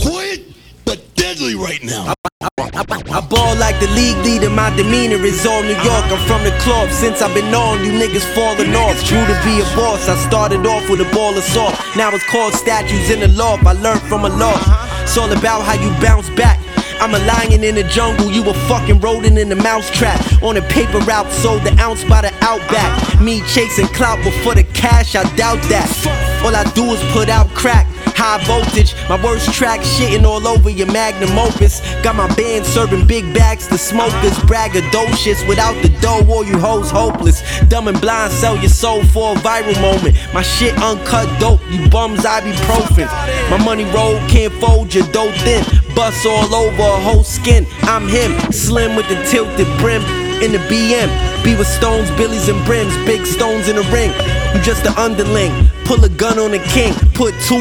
quiet but deadly right now. I ball like the league leader, my demeanor is all New York. I'm from the club, since I've been on, you niggas falling off. True to be a boss, I started off with a ball of salt. Now it's called statues in the loft, I learned from a loft. It's all about how you bounce back. I'm a lion in the jungle, you a fucking rodent in the mousetrap. On a paper route, sold the ounce by the Outback. Me chasing clout, but for the cash, I doubt that. All I do is put out crack, high voltage. My worst track shitting all over your magnum opus. Got my band serving big bags to smokers. Braggadocious, without the dough, all you hoes hopeless. Dumb and blind, sell your soul for a viral moment. My shit uncut dope, you bums ibuprofen. My money roll, can't fold your dough thin. Bust all over a whole skin, I'm him. Slim with the tilted brim in the BM. Be with stones, billies and brims, big stones in the ring. You just an underling, pull a gun on the king, put two